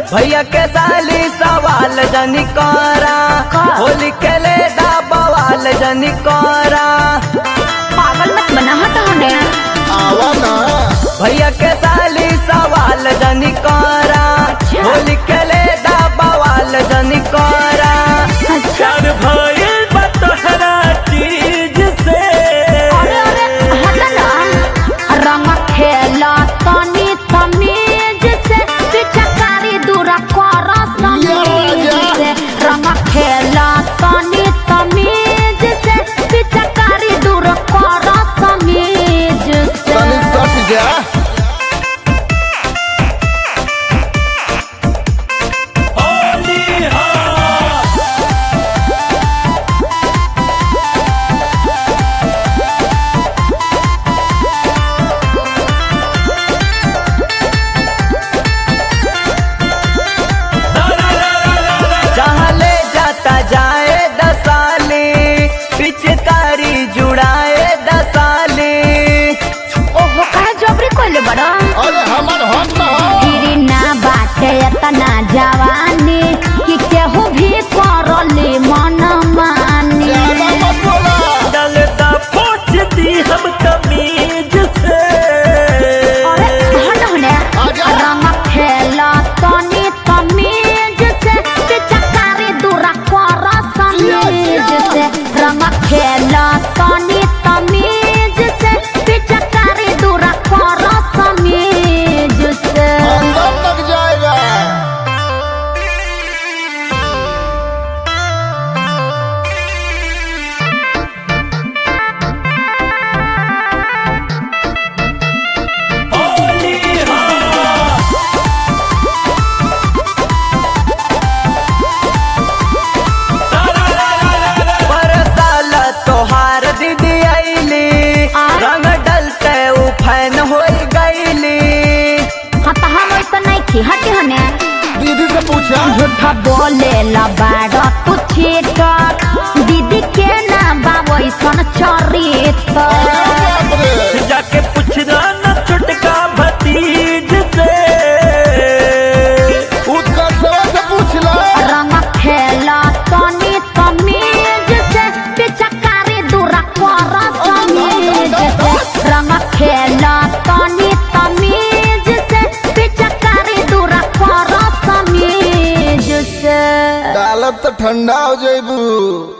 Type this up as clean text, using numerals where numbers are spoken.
भैया के साली सवाल जनी करा, होली के ले दा बवाल जनी करा। पागल मत बना हटा होने आवा ना भैया के साली सवाल जनी करा, होली के ले दा बवाल जनी करा। प्यार भइल बा तोहरा चीज से। अरे हटा ना रंग खेला तनी तमीज से पिचकारी दूरा कर समीज से रंग खेला तनी तमीज से पिचकारी दूरा कर समीज से तनी सट जा होली हा जहाँ ले जाता जाए दसाली, पिचकारी जुड़ाए दसाली। ओहो काहे जबरी कोइले बड़ा अरे हमर हम ना गिरी ना बाटे इतना जवानी कि केहू भी करली मन मानी ज्यादा मत बोला डलता पूछती हम तमीज से। अरे हट होने आजा। रंग खेला तनी तमीज से पिचकारी दूरा कर समीज से रंग खेला तनी तमीज से पिचकारी दूरा कर समीज से अंदर तक जाएगा होली हा पर साल तोहार दीदी आईली, रंग डलते उफैन हो गईली। हाँ तो हम ऐसा नहीं थी हटे हने दीदी से पूछा झूठा बोले ला बाड़ा तू चीटर दीदी के ना बाबू सन चरित बाप रे जाके पूछना न छोटका भतीज से। उत्कर्ष से पूछ ला रंग खेला तनी तमीज से पिचकारी दूरा कर समीज से रंग खेला तनी तमीज से पिचकारी दूरा कर समीज से डालब तो ठंडा हो जाइबू